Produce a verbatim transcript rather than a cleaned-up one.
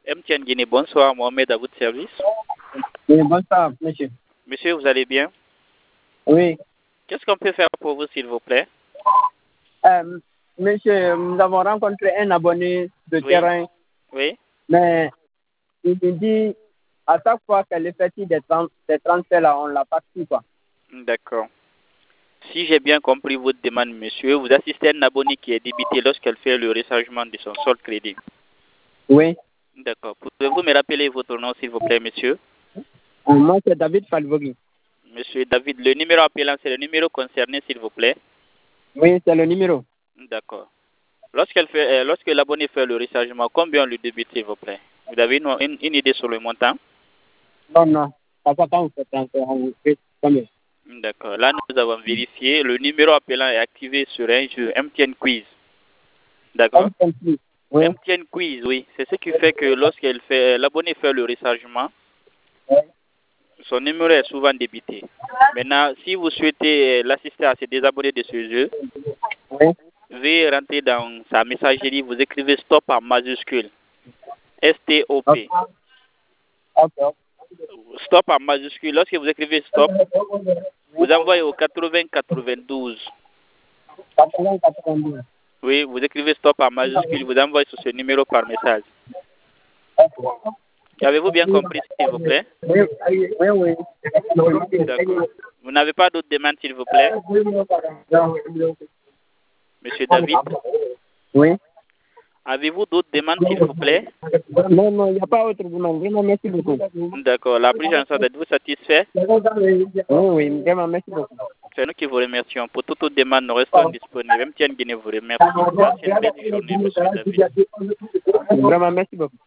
M T N Guinée, bonsoir, Mohamed à votre service. Oui, bonsoir, monsieur. Monsieur, vous allez bien? Oui. Qu'est-ce qu'on peut faire pour vous, s'il vous plaît? Euh, monsieur, nous avons rencontré un abonné de Oui. terrain, Oui. mais il nous dit à chaque fois qu'elle effectue des, trans des transferts, là, on ne l'a pas su, quoi. D'accord. Si j'ai bien compris votre demande, monsieur, vous assistez à un abonné qui est débité lorsqu'elle fait le rechargement de son solde crédit. Oui. D'accord. Pouvez-vous me rappeler votre nom, s'il vous plaît, monsieur? Euh, Moi, c'est David Falvogui. Monsieur David, le numéro appelant, c'est le numéro concerné, s'il vous plaît? Oui, c'est le numéro. D'accord. Lorsqu'elle fait, euh, lorsque l'abonné fait le rechargement, combien on lui débite, s'il vous plaît? Vous avez une, une, une idée sur le montant? Non, non. Ça fait quand on fait transfert, on fait combien? D'accord. Là, nous avons vérifié. Le numéro appelant est activé sur un jeu M T N Quiz. D'accord? Oui. M T N Quiz, oui. C'est ce qui fait que lorsqu'elle fait, l'abonné fait le rechargement, Oui. son numéro est souvent débité. Maintenant, si vous souhaitez l'assister à se désabonner de ce jeu, Oui. veuillez rentrer dans sa messagerie, vous écrivez stop en majuscule. S T O P. Ok. Ok. Stop en majuscule. Lorsque vous écrivez stop, vous envoyez au quatre-vingts quatre-vingt-douze. quatre-vingts quatre-vingt-douze. Oui, vous écrivez stop en majuscule, vous envoyez sur ce numéro par message. Avez-vous bien compris, s'il vous plaît? Oui, oui, oui. D'accord. Vous n'avez pas d'autres demandes, s'il vous plaît? Monsieur David, Oui. avez-vous d'autres demandes, s'il vous plaît? Non, non, il n'y a pas autre demande. Vraiment, merci beaucoup. D'accord. La prise en charge, êtes-vous satisfait? Oui, oui, vraiment, merci beaucoup. C'est nous qui vous remercions. Pour toute autre demande, nous restons disponibles. M T N Guinée vous remercie. Passez une belle journée, monsieur David. Vraiment, merci beaucoup.